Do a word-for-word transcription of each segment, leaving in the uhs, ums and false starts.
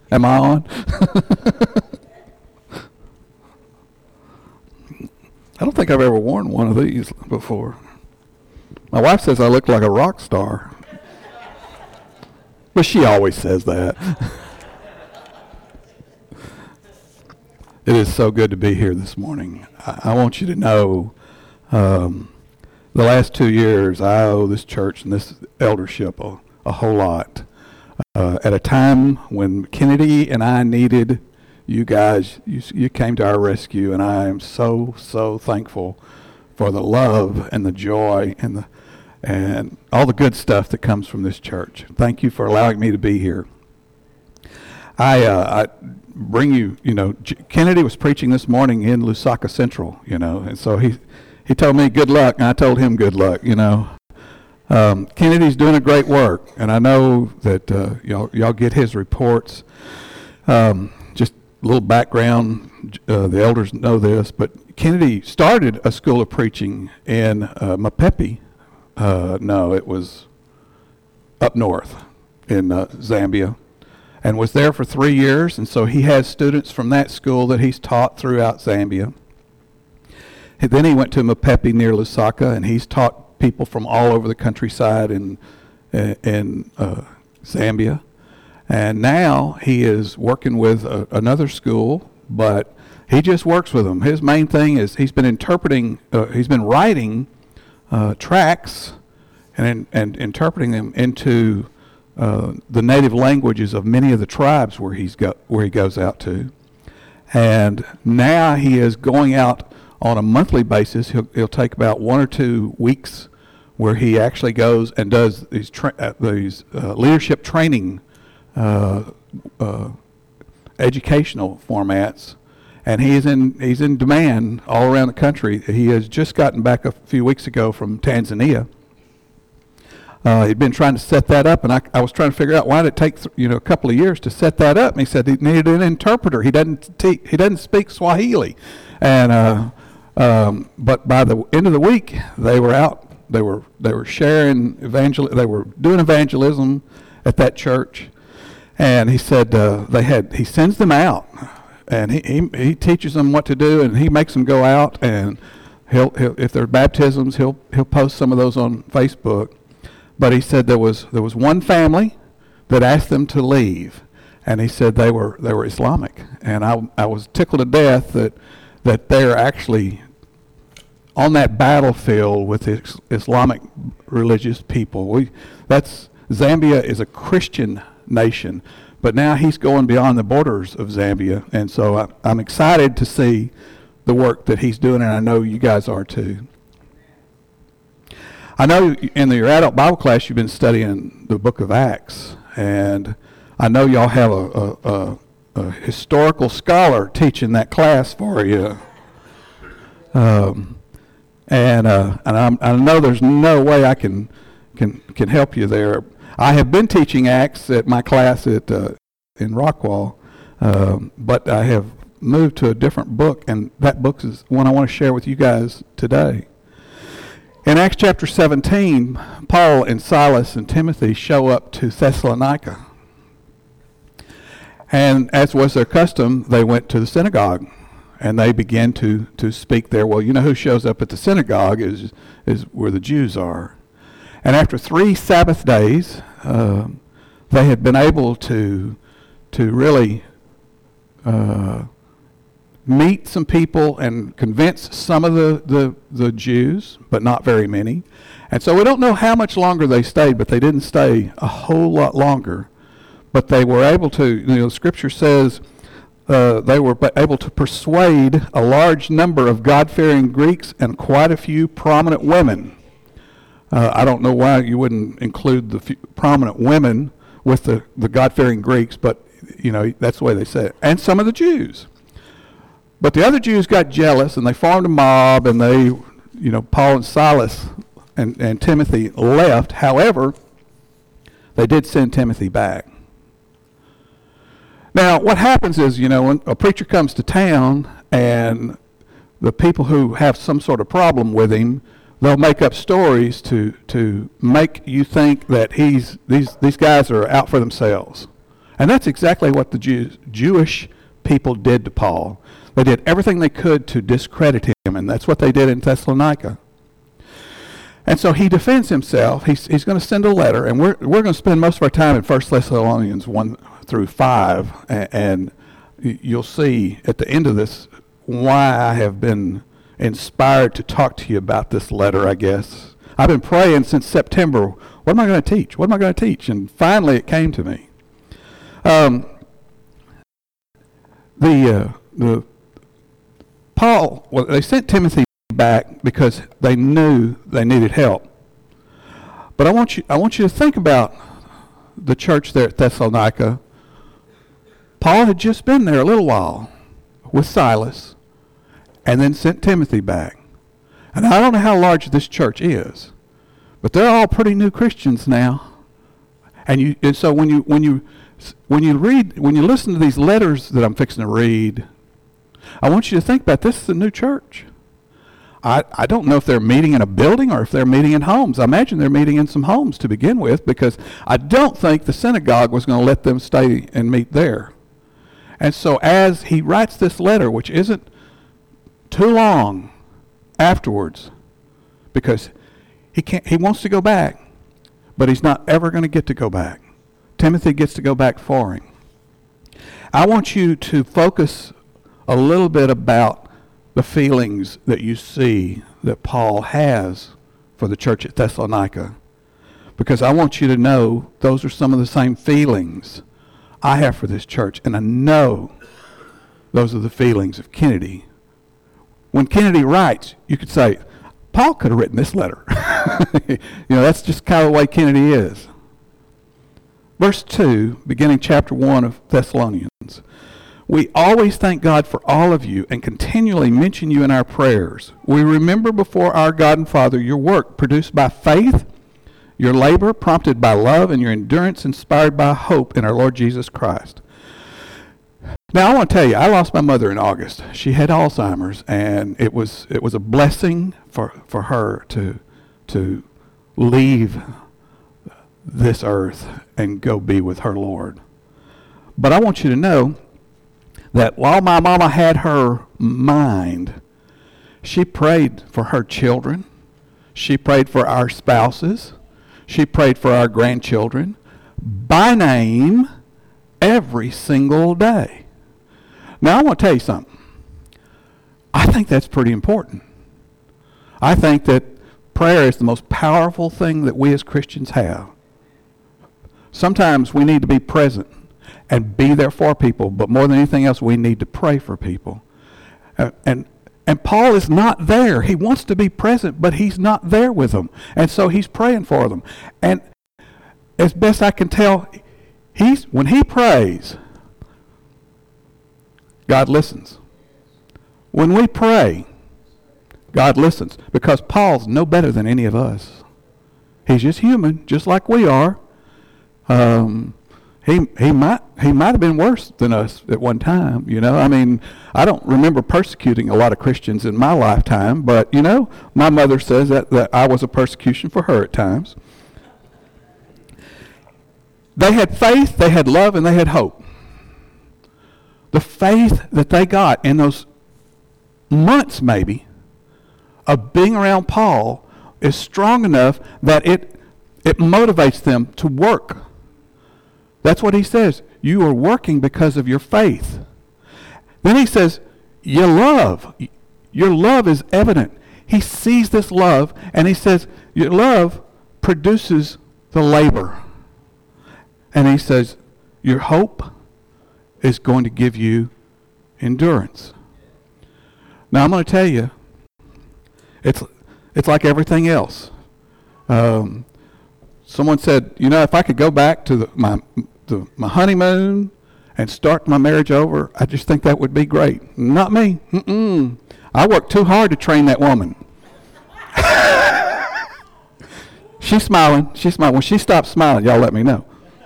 Am I on? I don't think I've ever worn one of these before. My wife says I look like a rock star. But she always says that. It is so good to be here this morning. I, I want you to know um, the last two years I owe this church and this eldership a, a whole lot. Uh, at a time when Kennedy and I needed you guys, you, you came to our rescue, and I am so, so thankful for the love and the joy and the and all the good stuff that comes from this church. Thank you for allowing me to be here. I, uh, I bring you, you know, J- Kennedy was preaching this morning in Lusaka Central, you know, and so he he told me good luck, and I told him good luck, you know. Um, Kennedy's doing a great work, and I know that uh, y'all y'all get his reports. Um, just a little background, uh, the elders know this, but Kennedy started a school of preaching in uh, Mapepe. Uh, no, it was up north in uh, Zambia, and was there for three years. And so he has students from that school that he's taught throughout Zambia. And then he went to Mapepe near Lusaka, and he's taught people from all over the countryside in in uh, Zambia. And now he is working with a, another school, but he just works with them. His main thing is he's been interpreting, uh, he's been writing uh, tracts and and interpreting them into uh, the native languages of many of the tribes where he's go where he goes out to. And now he is going out on a monthly basis. He'll he'll take about one or two weeks where he actually goes and does these tra- uh, these uh, leadership training uh, uh, educational formats. And he's in he's in demand all around the country. He has just gotten back a few weeks ago from Tanzania. Uh, he'd been trying to set that up, and I, I was trying to figure out why did it take th- you know a couple of years to set that up. And he said he needed an interpreter. He doesn't te- he doesn't speak Swahili, and uh, um, but by the end of the week they were out. They were they were sharing evangel. They were doing evangelism at that church, and he said uh, they had he sends them out. And he, he he teaches them what to do, and he makes them go out, and he'll, he'll if there are baptisms, he'll he'll post some of those on Facebook. But he said there was there was one family that asked them to leave, and he said they were they were Islamic, and I I was tickled to death that that they're actually on that battlefield with the Islamic religious people. We that's Zambia is a Christian nation. But now he's going beyond the borders of Zambia, and so I, I'm excited to see the work that he's doing, and I know you guys are too. I know in your adult Bible class you've been studying the book of Acts, and I know y'all have a, a, a, a historical scholar teaching that class for you. Um, and uh, and I'm, I know there's no way I can can can help you there. I have been teaching Acts at my class at uh, in Rockwall, um, but I have moved to a different book, and that book is one I want to share with you guys today. In Acts chapter seventeen, Paul and Silas and Timothy show up to Thessalonica. And as was their custom, they went to the synagogue, and they began to, to speak there. Well, you know who shows up at the synagogue is is where the Jews are. And after three Sabbath days, uh, they had been able to to really uh, meet some people and convince some of the, the, the Jews, but not very many. And so we don't know how much longer they stayed, but they didn't stay a whole lot longer. But they were able to, you know, Scripture says uh, they were able to persuade a large number of God-fearing Greeks and quite a few prominent women. Uh, I don't know why you wouldn't include the few prominent women with the, the God-fearing Greeks, but, you know, that's the way they say it. And some of the Jews. But the other Jews got jealous, and they formed a mob, and they, you know, Paul and Silas and, and Timothy left. However, they did send Timothy back. Now, what happens is, you know, when a preacher comes to town, and the people who have some sort of problem with him, they'll make up stories to to make you think that he's these these guys are out for themselves, And that's exactly what the Jews, Jewish people did to Paul. They did everything they could to discredit him, and that's what they did in Thessalonica. And so he defends himself. He's, he's going to send a letter, and we're, we're going to spend most of our time in First Thessalonians one through five, and, and you'll see at the end of this why I have been inspired to talk to you about this letter, I guess. I've been praying since September, what am I going to teach? What am I going to teach? And finally it came to me. Um, the, uh, the Paul, well, they sent Timothy back because they knew they needed help. But I want you, I want you to think about the church there at Thessalonica. Paul had just been there a little while with Silas and then sent Timothy back. And I don't know how large this church is, but they're all pretty new Christians now. And you, and so when you when you when you read when you listen to these letters that I'm fixing to read, I want you to think about this is a new church. I, I don't know if they're meeting in a building or if they're meeting in homes. I imagine they're meeting in some homes to begin with, because I don't think the synagogue was going to let them stay and meet there. And so as he writes this letter, which isn't too long afterwards, because he can't, he wants to go back, but he's not ever going to get to go back. Timothy gets to go back for him. I want you to focus a little bit about the feelings that you see that Paul has for the church at Thessalonica, because I want you to know those are some of the same feelings I have for this church, and I know those are the feelings of Kennedy. When Kennedy writes, you could say, Paul could have written this letter. You know, that's just kind of the way Kennedy is. Verse two, beginning chapter one of Thessalonians. We always thank God for all of you and continually mention you in our prayers. We remember before our God and Father your work produced by faith, your labor prompted by love, and your endurance inspired by hope in our Lord Jesus Christ. Now I want to tell you, I lost my mother in August. She had Alzheimer's, and it was it was a blessing for, for her to to leave this earth and go be with her Lord. But I want you to know that while my mama had her mind, she prayed for her children. She prayed for our spouses. She prayed for our grandchildren by name every single day. Now I want to tell you something. I think that's pretty important. I think that prayer is the most powerful thing that we as Christians have. Sometimes we need to be present and be there for people, but more than anything else, we need to pray for people. Uh, and and Paul is not there. He wants to be present, but he's not there with them. And so he's praying for them. And as best I can tell, he's when he prays, God listens. When we pray, God listens, because Paul's no better than any of us. He's just human, just like we are. Um, he he might he might have been worse than us at one time. You know, I mean, I don't remember persecuting a lot of Christians in my lifetime, but you know, my mother says that that I was a persecution for her at times. They had faith, they had love, and they had hope. The faith that they got in those months, maybe, of being around Paul is strong enough that it it motivates them to work. That's what he says. You are working because of your faith. Then he says, your love. Your love is evident. He sees this love, and he says, your love produces the labor. And he says, your hope is going to give you endurance. Now I'm going to tell you, it's it's like everything else. Um, someone said, you know, if I could go back to the, my the, my honeymoon and start my marriage over, I just think that would be great. Not me. Mm-mm. I worked too hard to train that woman. She's smiling. She's smiling. When she stops smiling, y'all let me know.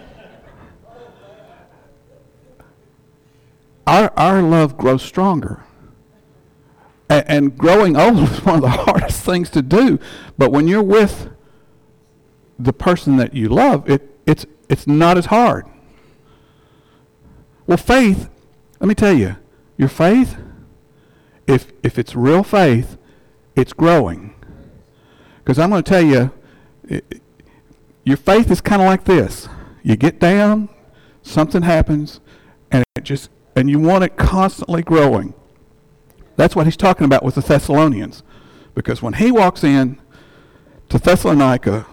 Our our love grows stronger. And, and growing old is one of the hardest things to do. But when you're with the person that you love, it it's it's not as hard. Well, faith, let me tell you, your faith, if if it's real faith, it's growing. Because I'm going to tell you, it, your faith is kind of like this. You get down, something happens, and it just and you want it constantly growing. That's what he's talking about with the Thessalonians. Because when he walks in to Thessalonica,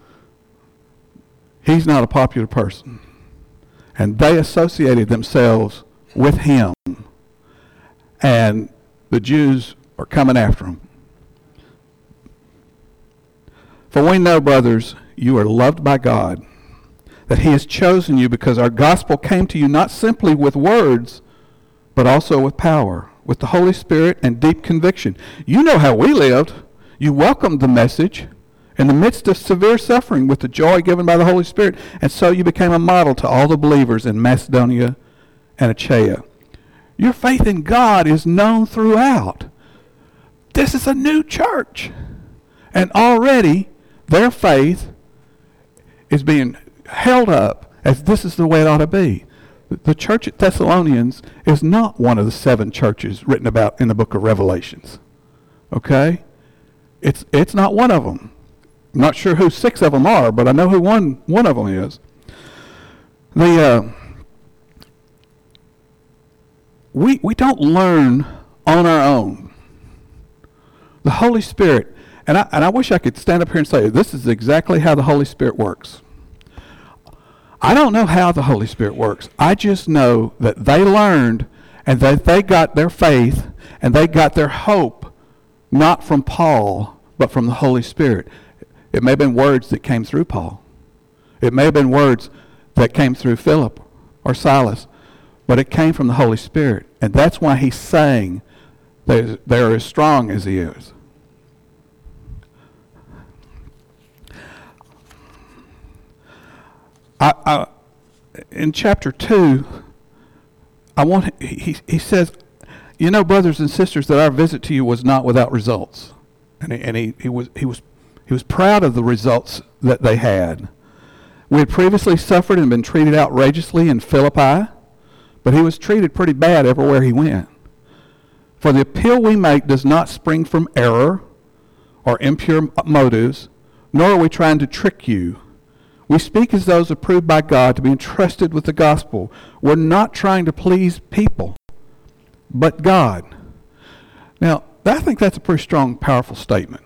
he's not a popular person. And they associated themselves with him. And the Jews are coming after him. For we know, brothers, you are loved by God, that he has chosen you because our gospel came to you not simply with words, but also with power, with the Holy Spirit and deep conviction. You know how we lived. You welcomed the message in the midst of severe suffering with the joy given by the Holy Spirit. And so you became a model to all the believers in Macedonia and Achaia. Your faith in God is known throughout. This is a new church. And already their faith is being held up as this is the way it ought to be. The church at Thessalonians is not one of the seven churches written about in the book of Revelations. Okay? It's it's not one of them. I'm not sure who six of them are, but I know who one one of them is. The uh, we we don't learn on our own. The Holy Spirit, and I and I wish I could stand up here and say this is exactly how the Holy Spirit works. I don't know how the Holy Spirit works. I just know that they learned and that they got their faith and they got their hope not from Paul, but from the Holy Spirit. It may have been words that came through Paul. It may have been words that came through Philip or Silas, but it came from the Holy Spirit. And that's why he's saying they're, they're as strong as he is. I, I, in chapter two, I want he he says, you know, brothers and sisters, that our visit to you was not without results, and he, and he, he was he was he was proud of the results that they had. We had previously suffered and been treated outrageously in Philippi, but he was treated pretty bad everywhere he went. For the appeal we make does not spring from error or impure motives, nor are we trying to trick you. We speak as those approved by God to be entrusted with the gospel. We're not trying to please people, but God. Now, I think that's a pretty strong, powerful statement.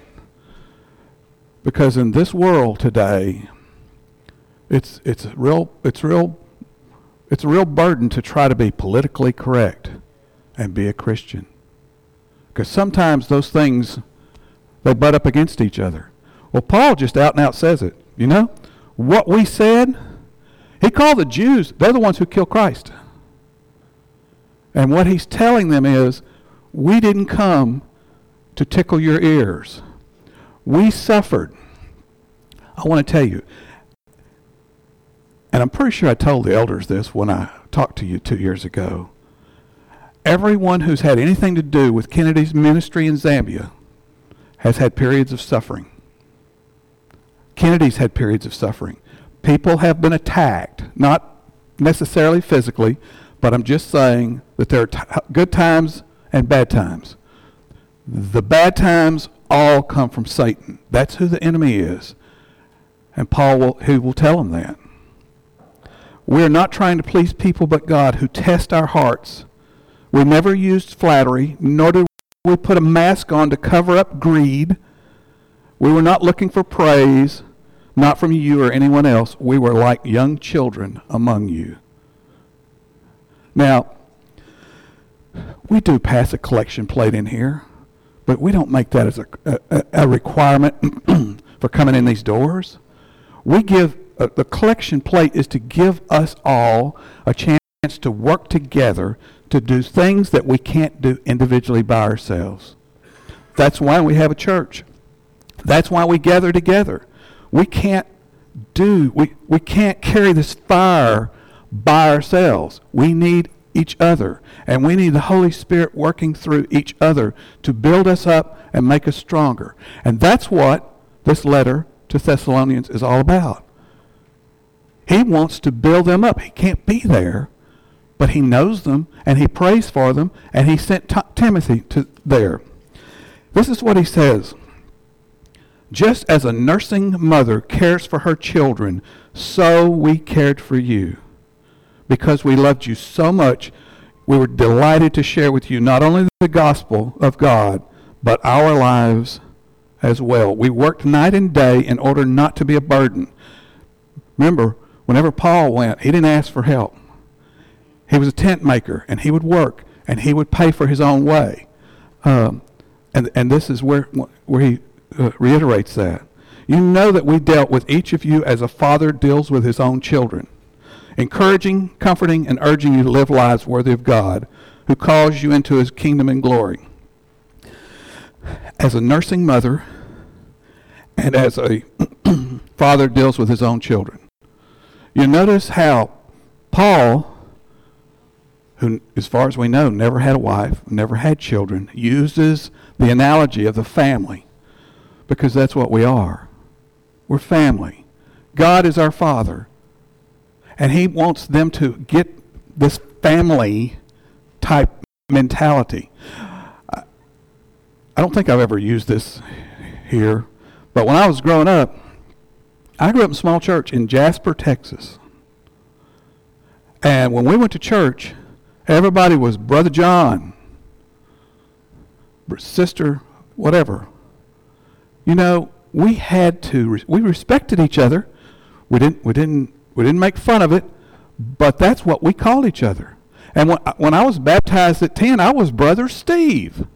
Because in this world today, it's it's real it's real it's a real burden to try to be politically correct and be a Christian. Because sometimes those things, they butt up against each other. Well, Paul just out and out says it, you know? What we said, he called the Jews, they're the ones who killed Christ. And what he's telling them is, we didn't come to tickle your ears. We suffered. I want to tell you, and I'm pretty sure I told the elders this when I talked to you two years ago. Everyone who's had anything to do with Kennedy's ministry in Zambia has had periods of suffering. Kennedy's had periods of suffering. People have been attacked, not necessarily physically, but I'm just saying that there are t- good times and bad times. The bad times all come from Satan. That's who the enemy is. And Paul will, who will tell them that. We're not trying to please people but God, who tests our hearts. We never used flattery, nor did we put a mask on to cover up greed. We were not looking for praise, not from you or anyone else. We were like young children among you. Now, we do pass a collection plate in here, but we don't make that as a, a, a requirement for coming in these doors. We give, uh, the collection plate is to give us all a chance to work together to do things that we can't do individually by ourselves. That's why we have a church. That's why we gather together. We can't do, we, we can't carry this fire by ourselves. We need each other. And we need the Holy Spirit working through each other to build us up and make us stronger. And that's what this letter to Thessalonians is all about. He wants to build them up. He can't be there but he knows them, and he prays for them, and he sent T- Timothy to there. This is what he says. Just as a nursing mother cares for her children, so we cared for you. Because we loved you so much, we were delighted to share with you not only the gospel of God, but our lives as well. We worked night and day in order not to be a burden. Remember, whenever Paul went, he didn't ask for help. He was a tent maker, and he would work, and he would pay for his own way. Um, and and this is where where he uh, reiterates that. You know that we dealt with each of you as a father deals with his own children, encouraging, comforting, and urging you to live lives worthy of God, who calls you into his kingdom and glory. As a nursing mother and as a father deals with his own children. You notice how Paul, who, as far as we know, never had a wife, never had children, uses the analogy of the family, because that's what we are. We're family. God is our Father, and he wants them to get this family type mentality. I don't think I've ever used this here, but when I was growing up, I grew up in a small church in Jasper, Texas. And when we went to church, everybody was Brother John, Sister, whatever. You know, we had to, we respected each other. We didn't, we didn't, we didn't make fun of it, but that's what we called each other. And when, when I was baptized at ten, I was Brother Steve.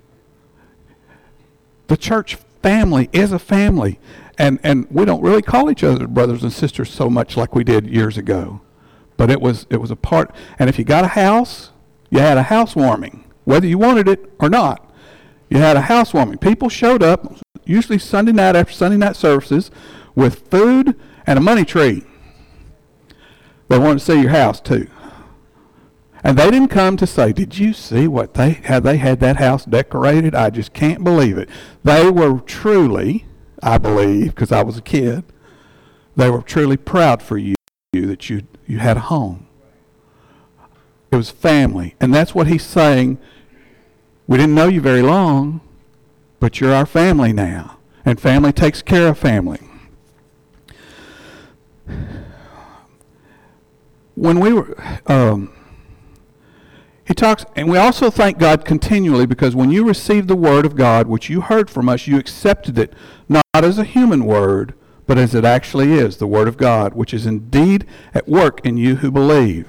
The church family is a family, and, and we don't really call each other brothers and sisters so much like we did years ago. But it was it was a part, and if you got a house, you had a housewarming, whether you wanted it or not. You had a housewarming. People showed up, usually Sunday night after Sunday night services, with food and a money tree. They wanted to see your house too. And they didn't come to say, did you see what they how they had that house decorated? I just can't believe it. They were truly, I believe, because I was a kid, they were truly proud for you that you you had a home. It was family. And that's what he's saying. We didn't know you very long, but you're our family now. And family takes care of family. When we were... Um, He talks, and we also thank God continually because when you received the word of God, which you heard from us, you accepted it not as a human word, but as it actually is, the word of God, which is indeed at work in you who believe.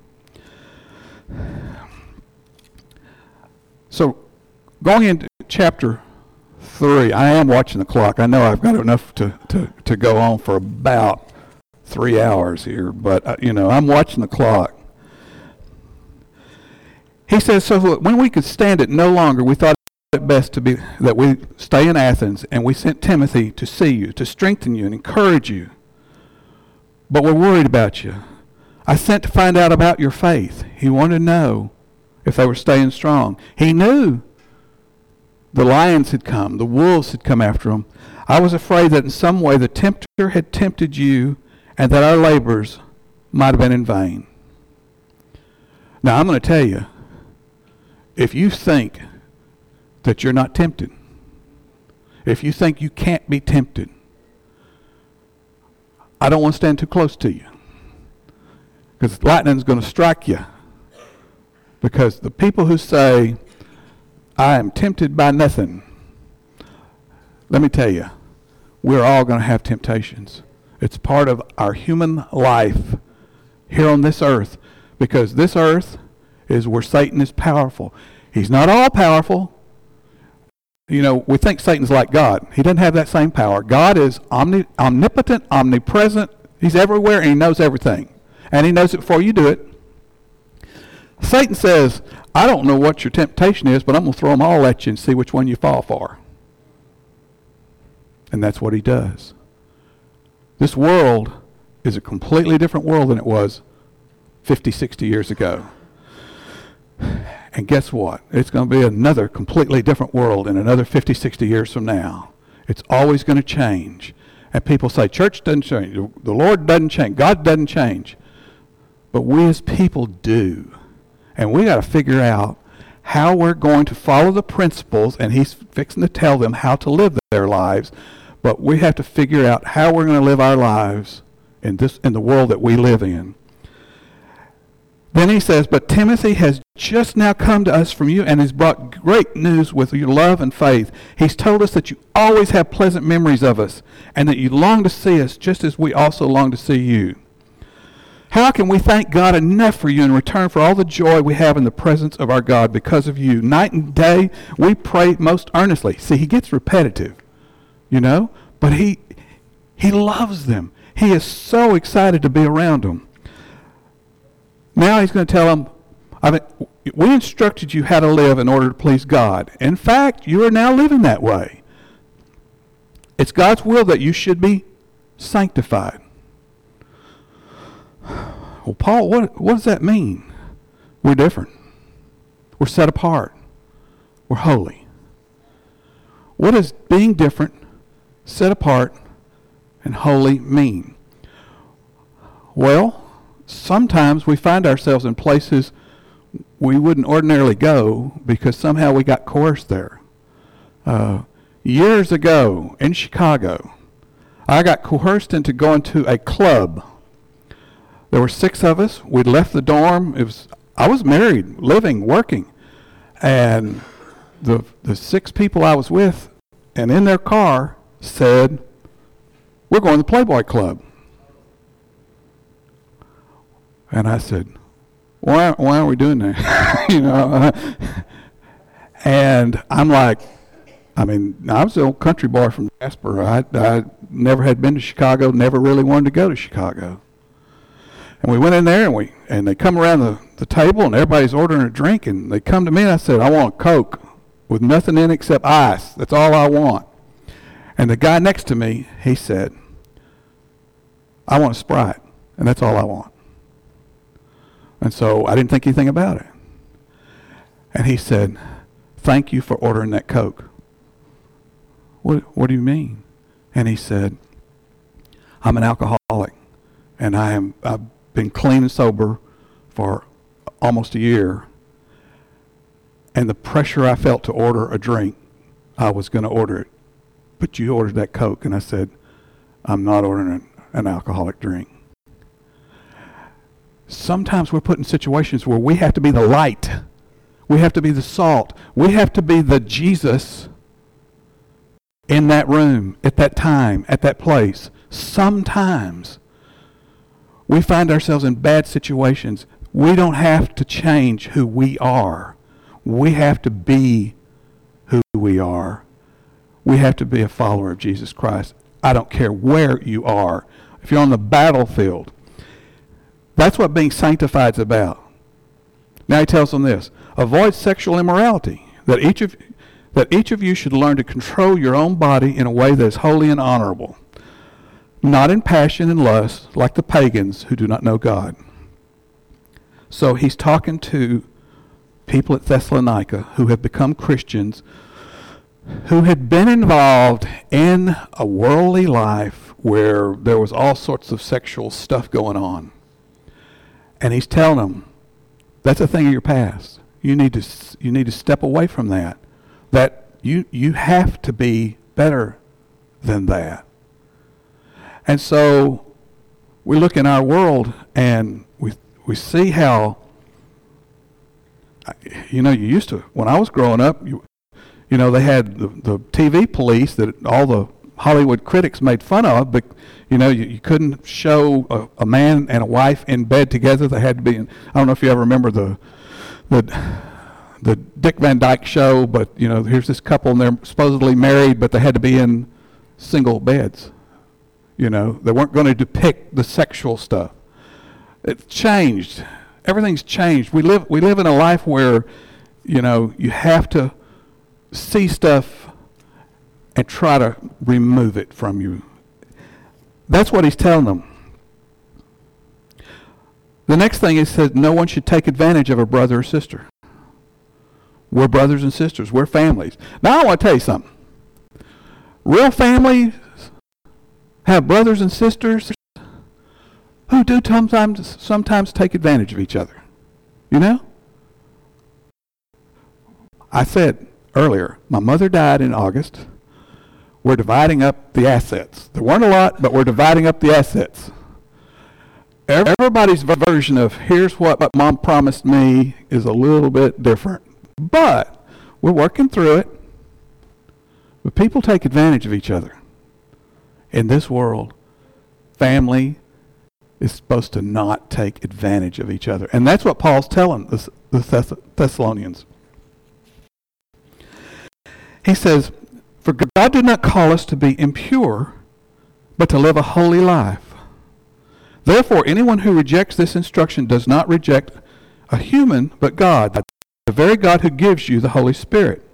So, going into chapter three, I am watching the clock. I know I've got enough to, to, to go on for about three hours here, but, uh, you know, I'm watching the clock. He says, so when we could stand it no longer, we thought it best to be that we stay in Athens, and we sent Timothy to see you, to strengthen you and encourage you. But we're worried about you. I sent to find out about your faith. He wanted to know if they were staying strong. He knew the lions had come, the wolves had come after them. I was afraid that in some way the tempter had tempted you and that our labors might have been in vain. Now I'm going to tell you, if you think that you're not tempted, if you think you can't be tempted, I don't want to stand too close to you, because lightning's going to strike you. Because the people who say, I am tempted by nothing, let me tell you, we're all going to have temptations. It's part of our human life here on this earth, because this earth is where Satan is powerful. He's not all powerful. You know, we think Satan's like God. He doesn't have that same power. God is omni- omnipotent, omnipresent. He's everywhere, and he knows everything. And he knows it before you do it. Satan says, I don't know what your temptation is, but I'm going to throw them all at you and see which one you fall for. And that's what he does. This world is a completely different world than it was fifty, sixty years ago. And guess what? It's going to be another completely different world in another fifty, sixty years from now. It's always going to change. And people say, church doesn't change. The Lord doesn't change. God doesn't change. but we as people do. And we got to figure out how we're going to follow the principles, and he's fixing to tell them how to live their lives. But we have to figure out how we're going to live our lives in this in the world that we live in. Then he says, but Timothy has just now come to us from you and has brought great news with your love and faith. He's told us that you always have pleasant memories of us and that you long to see us just as we also long to see you. How can we thank God enough for you in return for all the joy we have in the presence of our God because of you? Night and day, we pray most earnestly. See, he gets repetitive, you know, but he he loves them. He is so excited to be around them. Now he's going to tell them, I mean, we instructed you how to live in order to please God. In fact, you are now living that way. It's God's will that you should be sanctified. Well, Paul, what, what does that mean? We're different. We're set apart. We're holy. What does being different, set apart, and holy mean? Well, sometimes we find ourselves in places we wouldn't ordinarily go because somehow we got coerced there. Uh, years ago in Chicago, I got coerced into going to a club. There were six of us. We'd left the dorm. It was I was married, living, working, and the the six people I was with, and in their car said, "We're going to the Playboy Club." And I said, why, why are we doing that? you know, uh, and I'm like, I mean, I was an old country boy from Jasper. I, I never had been to Chicago, never really wanted to go to Chicago. And we went in there, and we and they come around the, the table, and everybody's ordering a drink, and they come to me, and I said, I want a Coke with nothing in it except ice. That's all I want. And the guy next to me, he said, I want a Sprite, and that's all I want. And so I didn't think anything about it. And he said, thank you for ordering that Coke. What, what do you mean? And he said, I'm an alcoholic, and I am, I've been clean and sober for almost a year. And the pressure I felt to order a drink, I was going to order it. But you ordered that Coke. And I said, I'm not ordering an, an alcoholic drink. Sometimes we're put in situations where we have to be the light. We have to be the salt. We have to be the Jesus in that room, at that time, at that place. Sometimes we find ourselves in bad situations. We don't have to change who we are. We have to be who we are. We have to be a follower of Jesus Christ. I don't care where you are. If you're on the battlefield, that's what being sanctified is about. Now he tells them this: avoid sexual immorality, that each of that each of you should learn to control your own body in a way that is holy and honorable, not in passion and lust like the pagans who do not know God. So he's talking to people at Thessalonica who have become Christians, who had been involved in a worldly life where there was all sorts of sexual stuff going on. And he's telling them, that's a thing of your past. You need to you need to step away from that. That you you have to be better than that. And so we look in our world and we we see how, you know, you used to, when I was growing up, you you know, they had the, the T V police that all the Hollywood critics made fun of, but you know, you, you couldn't show a, a man and a wife in bed together. They had to be in, I don't know if you ever remember the the the Dick Van Dyke Show, but you know, here's this couple and they're supposedly married, but they had to be in single beds. You know, they weren't going to depict the sexual stuff. It's changed. Everything's changed. We live we live in a life where, you know, you have to see stuff and try to remove it from you. That's what he's telling them. The next thing he says, no one should take advantage of a brother or sister. We're brothers and sisters. We're families. Now I want to tell you something. Real families have brothers and sisters. who do sometimes, sometimes take advantage of each other. You know? I said earlier, my mother died in August. We're dividing up the assets. There weren't a lot, but we're dividing up the assets. Everybody's version of here's what mom promised me is a little bit different. But we're working through it. But people take advantage of each other. In this world, family is supposed to not take advantage of each other. And that's what Paul's telling the, the Thess- Thessalonians. He says, for God did not call us to be impure, but to live a holy life. Therefore, anyone who rejects this instruction does not reject a human, but God, the very God who gives you the Holy Spirit.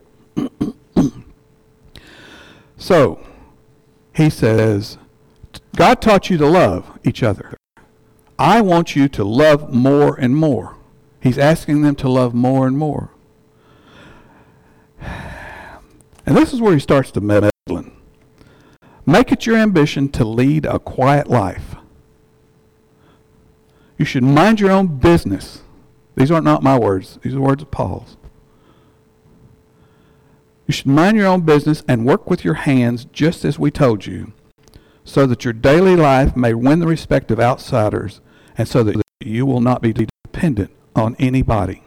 So, he says, God taught you to love each other. I want you to love more and more. He's asking them to love more and more. And this is where he starts to meddling. Make it your ambition to lead a quiet life. You should mind your own business. These aren't not my words. These are words of Paul's. You should mind your own business and work with your hands just as we told you, so that your daily life may win the respect of outsiders and so that you will not be dependent on anybody.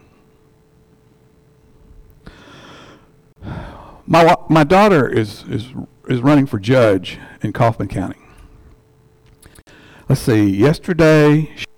My my daughter is is is running for judge in Kaufman County. Let's see, yesterday she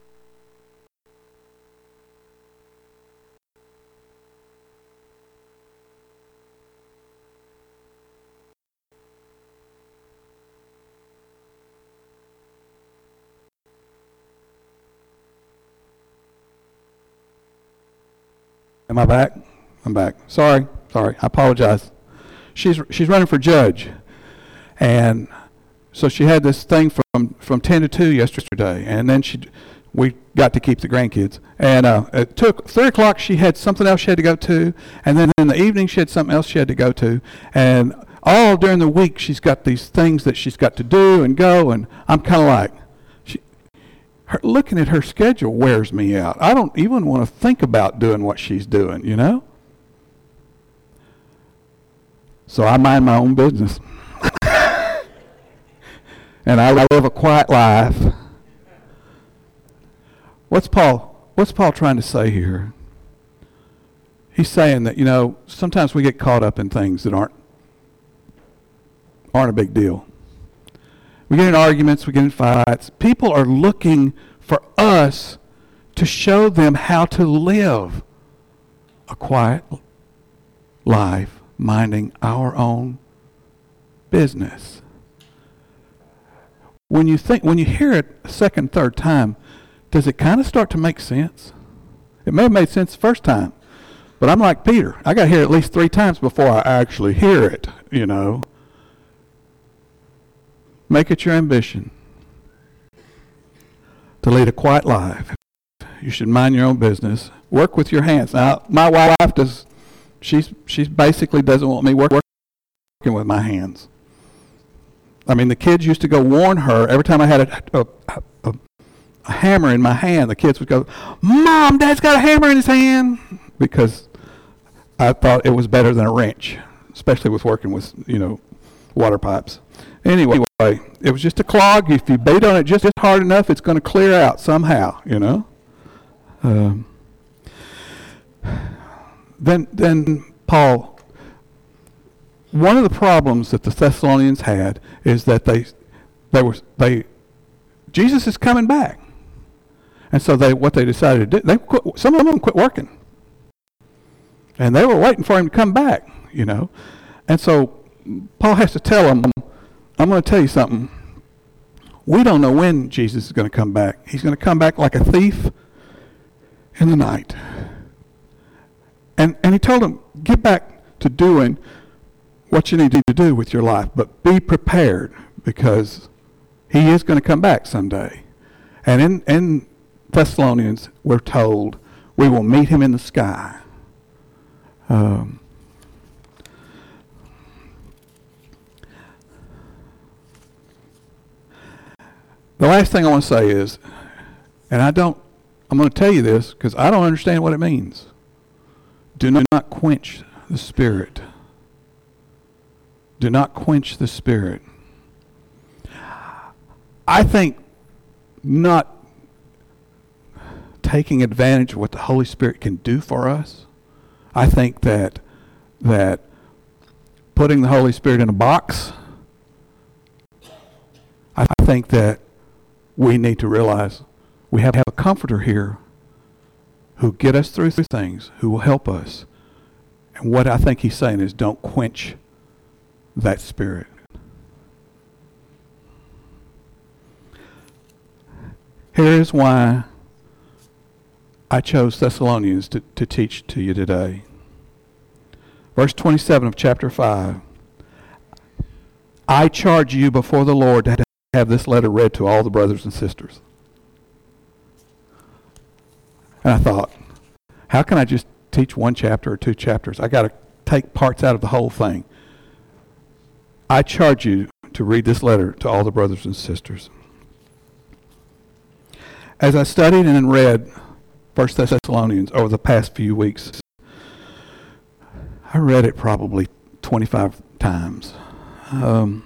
Am I back? I'm back. Sorry, sorry. I apologize. She's she's running for judge, and so she had this thing from, from ten to two yesterday, and then she we got to keep the grandkids. And uh, it took three o'clock. She had something else she had to go to, and then in the evening she had something else she had to go to, and all during the week she's got these things that she's got to do and go, and I'm kind of like, she, her, looking at her schedule wears me out. I don't even want to think about doing what she's doing, you know? So I mind my own business. And I live a quiet life. What's Paul, what's Paul trying to say here? He's saying that, you know, sometimes we get caught up in things that aren't aren't a big deal. We get in arguments, we get in fights. People are looking for us to show them how to live a quiet life, minding our own business. When you think, when you hear it a second, third time, does it kind of start to make sense? It may have made sense the first time, but I'm like Peter. I got to hear it at least three times before I actually hear it, you know. Make it your ambition to lead a quiet life. You should mind your own business. Work with your hands. Now, my wife does, she's she's basically doesn't want me work, working with my hands. I mean, the kids used to go warn her every time I had a, a, a, a hammer in my hand. The kids would go, "Mom, Dad's got a hammer in his hand," because I thought it was better than a wrench, especially with working with, you know, water pipes. Anyway, it was just a clog. If you beat on it just hard enough, it's going to clear out somehow, you know. Um, then, then Paul, one of the problems that the Thessalonians had is that they, they were they, Jesus is coming back, and so they what they decided to do, they quit, some of them quit working, and they were waiting for him to come back, you know, and so Paul has to tell them, I'm going to tell you something. We don't know when Jesus is going to come back. He's going to come back like a thief in the night. And and he told them, get back to doing what you need to do with your life, but be prepared, because he is going to come back someday. And in, in Thessalonians, we're told we will meet him in the sky. Um, The last thing I want to say is, And I don't, I'm going to tell you this because I don't understand what it means. Do not quench the Spirit. Do not quench the Spirit. I think not taking advantage of what the Holy Spirit can do for us. I think that that putting the Holy Spirit in a box, I think that we need to realize we have, have a comforter here who get us through things, who will help us. And what I think he's saying is don't quench that Spirit. Here's why I chose Thessalonians to, to teach to you today. Verse twenty-seven of chapter five. I charge you before the Lord to have this letter read to all the brothers and sisters. And I thought, how can I just teach one chapter or two chapters? I got to take parts out of the whole thing. I charge you to read this letter to all the brothers and sisters. As I studied and read First Thessalonians over the past few weeks, I read it probably twenty-five times. Um,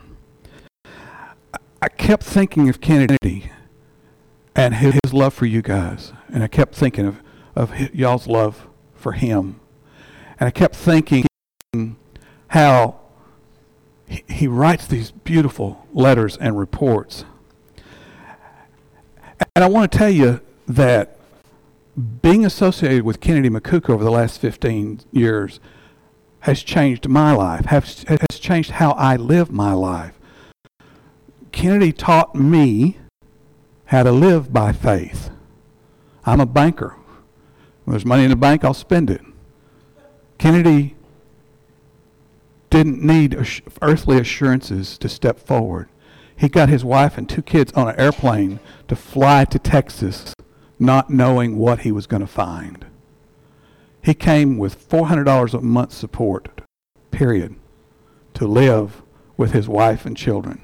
I kept thinking of Kennedy and his, his love for you guys. And I kept thinking of, of his, y'all's love for him. And I kept thinking how he, he writes these beautiful letters and reports. And I want to tell you that being associated with Kennedy McCook over the last fifteen years has changed my life, has, has changed how I live my life. Kennedy taught me how to live by faith. I'm a banker. When there's money in the bank, I'll spend it. Kennedy didn't need earthly assurances to step forward. He got his wife and two kids on an airplane to fly to Texas, not knowing what he was going to find. He came with four hundred dollars a month support, period, to live with his wife and children.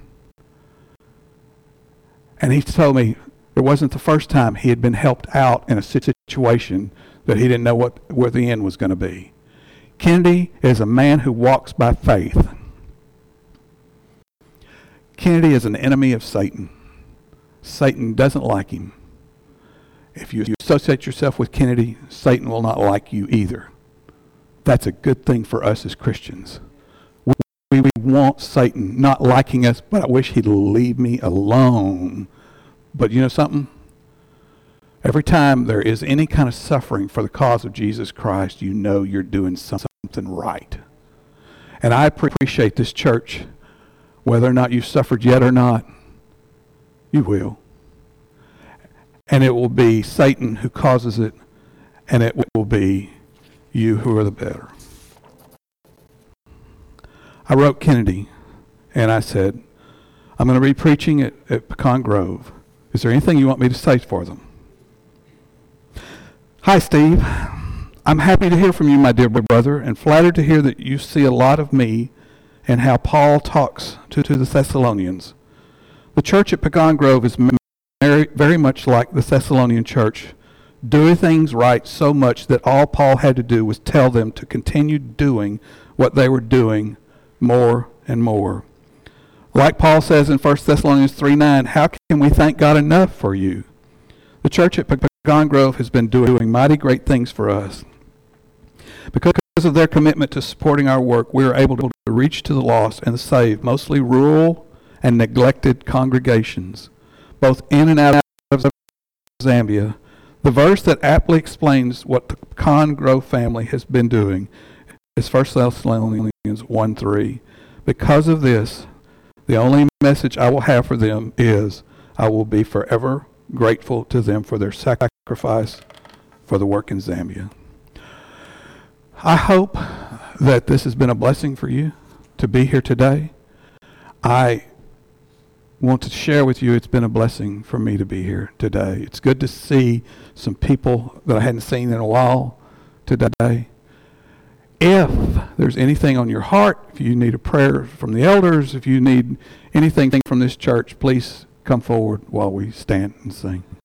And he told me it wasn't the first time he had been helped out in a situation that he didn't know what where the end was going to be. Kennedy is a man who walks by faith. Kennedy is an enemy of Satan. Satan doesn't like him. If you associate yourself with Kennedy, Satan will not like you either. That's a good thing for us as Christians. We, we want Satan not liking us, but I wish he'd leave me alone. But you know something? Every time there is any kind of suffering for the cause of Jesus Christ, you know you're doing something right. And I appreciate this church. Whether or not you've suffered yet or not, you will. And it will be Satan who causes it, and it will be you who are the better. I wrote Kennedy, and I said, I'm going to be preaching at, at Pecan Grove. Is there anything you want me to say for them? Hi, Steve. I'm happy to hear from you, my dear brother, and flattered to hear that you see a lot of me and how Paul talks to, to the Thessalonians. The church at Pecan Grove is very, very much like the Thessalonian church, doing things right so much that all Paul had to do was tell them to continue doing what they were doing more and more. Like Paul says in First Thessalonians three nine, how can we thank God enough for you? The church at Pecan Grove has been doing mighty great things for us. Because of their commitment to supporting our work, we are able to reach to the lost and the saved, mostly rural and neglected congregations, both in and out of Zambia. The verse that aptly explains what the Pecan Grove family has been doing is First Thessalonians one three. Because of this, the only message I will have for them is, I will be forever grateful to them for their sacrifice for the work in Zambia. I hope that this has been a blessing for you to be here today. I want to share with you it's been a blessing for me to be here today. It's good to see some people that I hadn't seen in a while today. If there's anything on your heart, if you need a prayer from the elders, if you need anything from this church, please come forward while we stand and sing.